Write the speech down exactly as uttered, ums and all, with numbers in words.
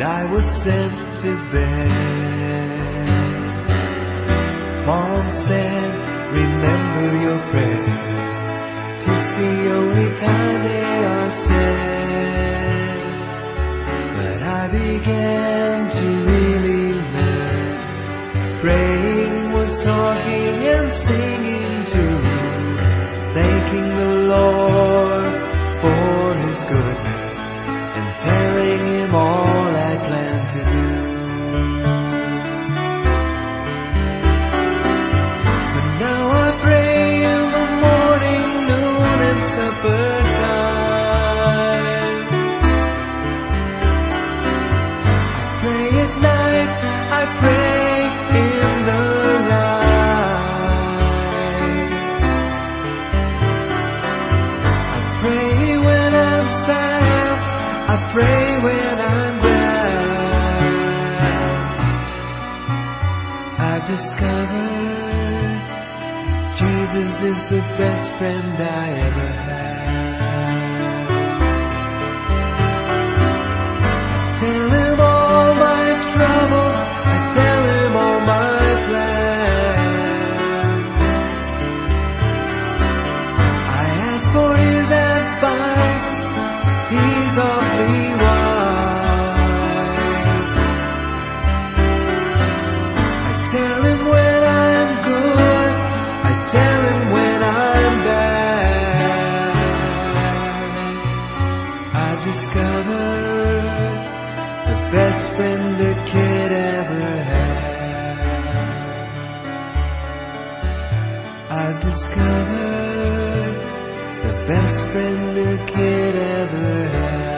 I was sent to bed. Mom said, remember your prayers. 'Tis the only time they are said. But I began to really learn. Praying was talking and singing too, thanking the Lord for His goodness and telling Him all I plan to do. So now I pray in the morning, noon and supper time. I pray at night, I pray in the light. I pray when I'm sad, I pray when I'm glad. I've discovered Jesus is the best friend I ever had. I tell Him all my troubles, I tell Him all my plans. I ask for His advice, He's awfully wise. I tell Him when I'm good, I tell Him when I'm bad. I've discovered the best friend a kid ever had. I've discovered the best friend a kid ever had.